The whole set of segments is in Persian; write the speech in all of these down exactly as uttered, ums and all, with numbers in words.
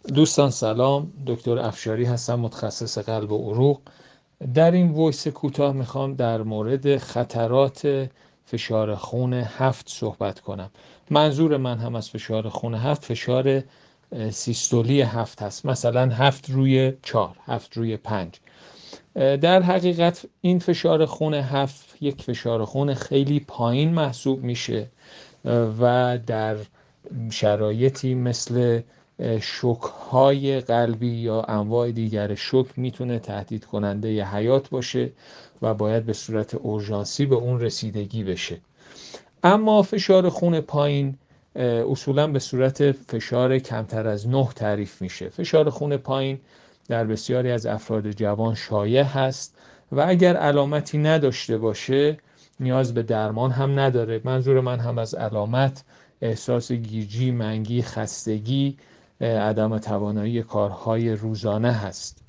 دوستان سلام، دکتر افشاری هستم، متخصص قلب و عروق. در این وایس کوتاه میخوام در مورد خطرات فشار خون هفت صحبت کنم. منظور من هم از فشار خون هفت فشار سیستولی هفت هست، مثلا هفت روی چهار، هفت روی پنج. در حقیقت این فشار خون هفت یک فشار خون خیلی پایین محسوب میشه و در شرایطی مثل شوک‌های قلبی یا انواع دیگر شوک میتونه تهدید کننده ی حیات باشه و باید به صورت اورژانسی به اون رسیدگی بشه. اما فشار خون پایین اصولا به صورت فشار کمتر از نه تعریف میشه. فشار خون پایین در بسیاری از افراد جوان شایع هست و اگر علامتی نداشته باشه نیاز به درمان هم نداره. منظور من هم از علامت احساس گیجی، منگی، خستگی، عدم توانایی کارهای روزانه هست.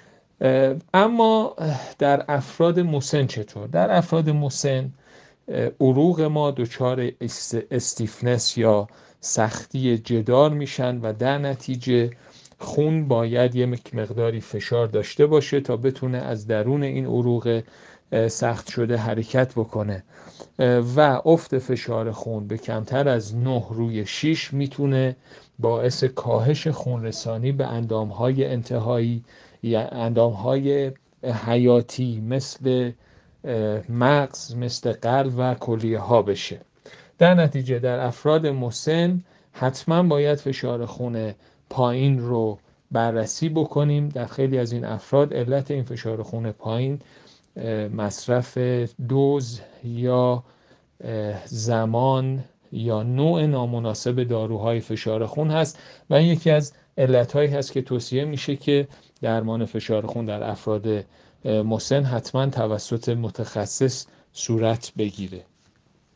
اما در افراد مسن چطور؟ در افراد مسن عروق ما دچار استیفنس یا سختی جدار میشن و در نتیجه خون باید یه مقداری فشار داشته باشه تا بتونه از درون این عروق سخت شده حرکت بکنه و افت فشار خون به کمتر از نه روی شش میتونه باعث کاهش خونرسانی به اندامهای انتهایی یا اندامهای حیاتی مثل مغز، مثل قلب و کلیه ها بشه. در نتیجه در افراد مسن حتما باید فشار خون پایین رو بررسی بکنیم. در خیلی از این افراد علت این فشار خون پایین مصرف دوز یا زمان یا نوع نامناسب داروهای فشار خون هست و این یکی از علتهایی هست که توصیه میشه که درمان فشار خون در افراد مسن حتما توسط متخصص صورت بگیره.